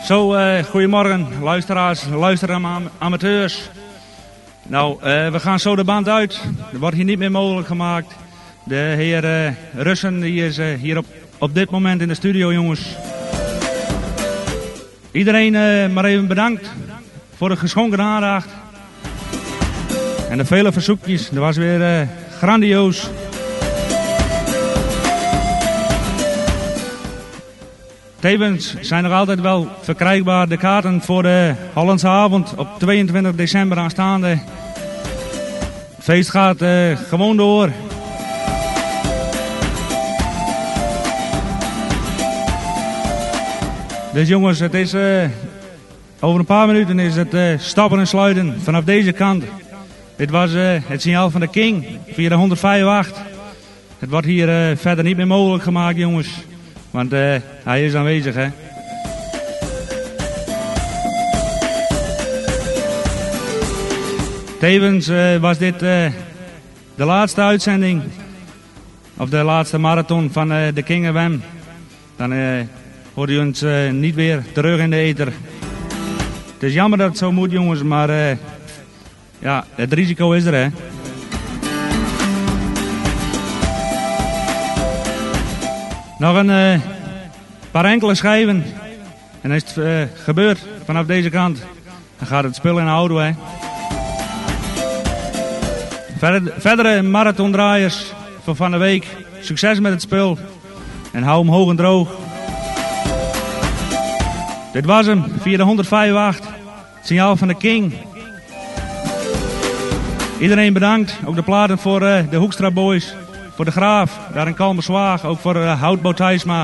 Goedemorgen luisteraars, amateurs. Nou, we gaan zo de band uit. Er wordt hier niet meer mogelijk gemaakt. De heer Russen die is hier op dit moment in de studio, jongens. Iedereen maar even bedankt voor de geschonken aandacht. En de vele verzoekjes. Dat was weer grandioos. Tevens zijn er altijd wel verkrijgbaar de kaarten voor de Hollandse avond op 22 december aanstaande. Het feest gaat gewoon door. Dus jongens, het is over een paar minuten is het stappen en sluiten vanaf deze kant. Dit was het signaal van de King via de 105.8. Het wordt hier verder niet meer mogelijk gemaakt, jongens. Want hij is aanwezig, hè. Tevens was dit de laatste uitzending. Of de laatste marathon van de King FM. Dan hoort u ons niet weer terug in de ether. Het is jammer dat het zo moet, jongens. Maar ja, het risico is er, hè. Nog een paar enkele schijven. En dan is het gebeurd vanaf deze kant. Dan gaat het spul in de auto, hè. Verdere marathondraaiers van de week. Succes met het spul. En hou hem hoog en droog. Dit was hem via de 105.8. Het signaal van de King. Iedereen bedankt. Ook de platen voor de Hoekstra Boys. Voor de Graaf, daar in Kalmerswaag. Ook voor Houtbouw Thijsma.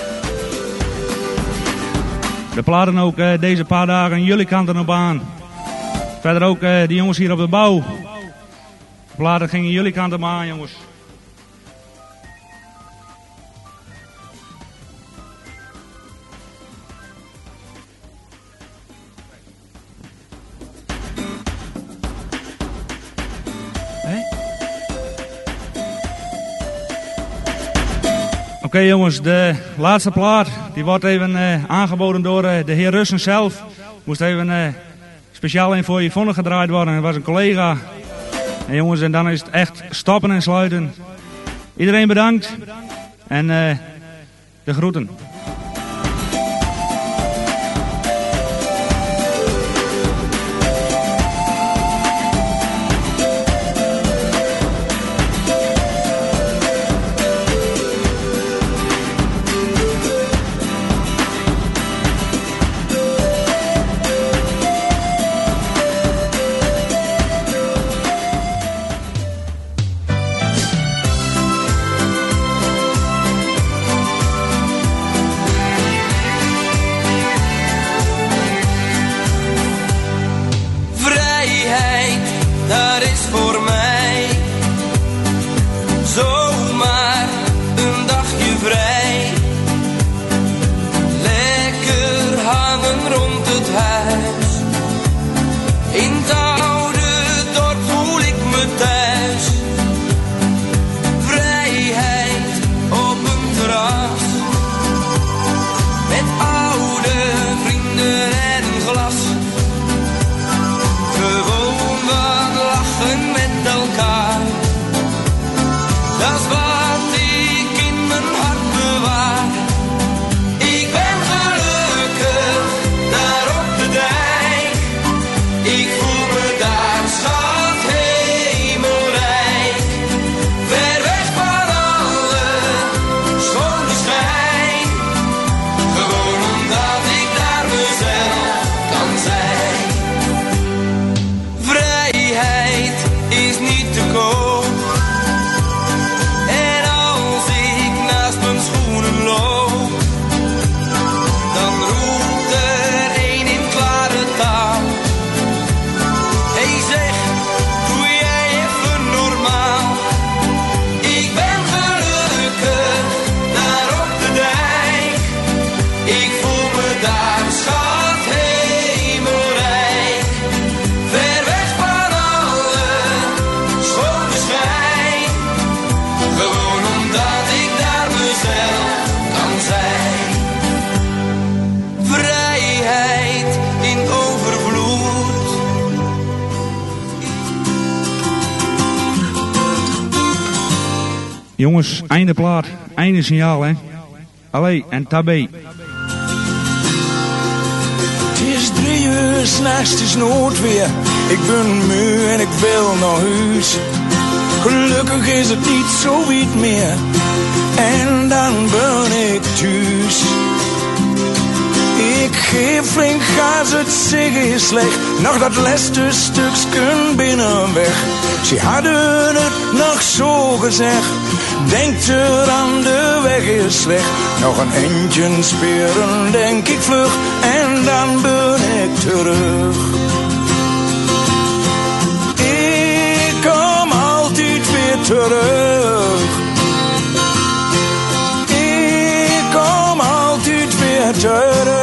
De platen ook deze paar dagen aan jullie kanten op aan. Verder ook de jongens hier op de bouw. De platen gingen jullie kanten op aan, jongens. Oké, jongens, de laatste plaat die wordt even aangeboden door de heer Russen zelf. Moest even speciaal een voor Yvonne gedraaid worden. Dat was een collega. En jongens, en dan is het echt stoppen en sluiten. Iedereen bedankt. En de groeten. Gewoon wat lachen met Jongens, einde plaat, einde signaal, hè. Allee, en tabé. Het is 3 uur 's nachts, het is noodweer. Ik ben moe en ik wil naar huis. Gelukkig is het niet zo wit meer. En dan ben ik thuis. Ik geef flink gas, het zeggen is slecht. Nog dat laatste stukje binnenweg. Ze hadden het nog zo gezegd. Denkt er aan de weg is slecht. Nog een eindje speren, denk ik vlug. En dan ben ik terug. Ik kom altijd weer terug. Ik kom altijd weer terug.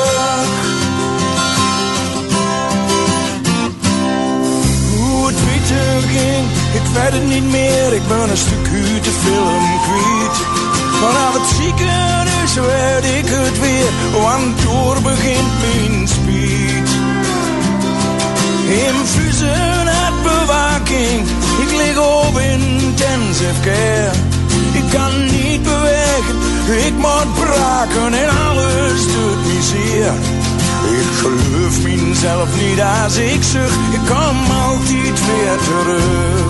Hoe het beter ging, ik weet het niet meer. Ik ben een stuk uit de film kwijt. Vanaf het ziekenhuis weet ik het weer, want door begint mijn speed. In Fusen had bewaking, ik lig op intensive care. Ik kan niet bewegen, ik moet braken en alles doet me zeer. Ik geloof mezelf niet als ik zeg, ik kom altijd weer terug.